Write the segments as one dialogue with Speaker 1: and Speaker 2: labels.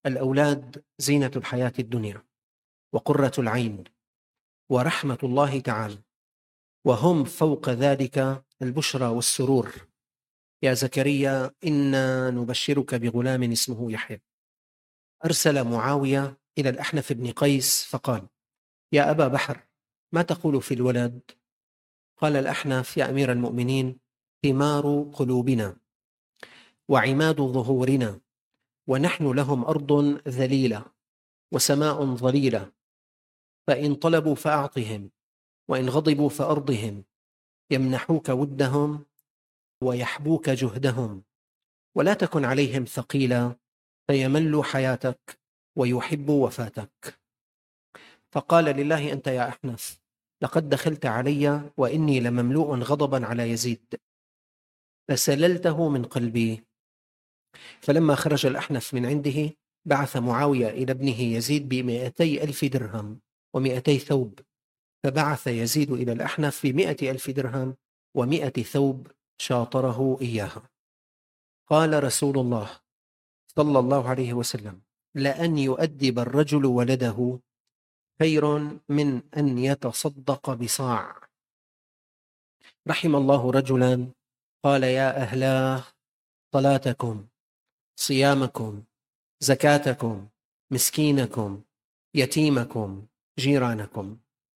Speaker 1: الأولاد زينة الحياة الدنيا وقرة العين ورحمة الله تعالى، وهم فوق ذلك البشرى والسرور. يا زكريا إنا نبشرك بغلام اسمه يحيى. أرسل معاوية إلى الأحنف بن قيس فقال: يا أبا بحر، ما تقول في الولد؟ قال الأحنف: يا أمير المؤمنين، ثمار قلوبنا وعماد ظهورنا، ونحن لهم أرض ذليلة وسماء ظليلة، فإن طلبوا فأعطهم، وإن غضبوا فأرضهم، يمنحوك ودهم ويحبوك جهدهم، ولا تكن عليهم ثقيلا فيملوا حياتك ويحبوا وفاتك. فقال: لله أنت يا أحنف، لقد دخلت علي وإني لمملوء غضبا على يزيد، فسللته من قلبي. فلما خرج الأحنف من عنده بعث معاوية إلى ابنه يزيد ب200,000 درهم و200 ثوب، فبعث يزيد إلى الأحنف ب100,000 درهم و100 ثوب شاطره إياها. قال رسول الله صلى الله عليه وسلم: لأن يؤدب الرجل ولده خير من أن يتصدق بصاع. رحم الله رجلا قال: يا أهلاه، صلاتكم، صيامكم، زكاتكم، مسكينكم، يتيمكم، جيرانكم.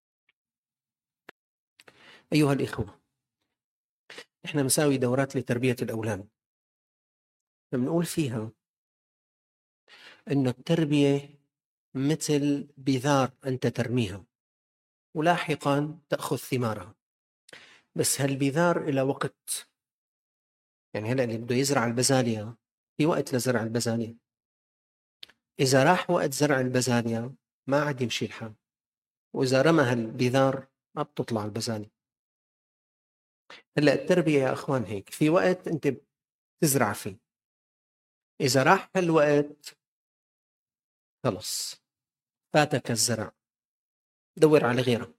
Speaker 1: أيها الإخوة، إحنا مساوي دورات لتربية الأولاد، بنقول فيها إنه التربية مثل بذار أنت ترميها ولاحقا تأخذ ثمارها، بس هالبذار إلى وقت. يعني هلأ اللي بده يزرع البزالية في وقت لزرع البزالية، إذا راح وقت زرع البزالية ما عاد يمشي الحال، وإذا رمى هالبذار ما بتطلع البزالية. هلأ التربية يا أخوان هيك، في وقت أنت بتزرع فيه، إذا راح هالوقت خلص فاتك الزرع، دور على غيره.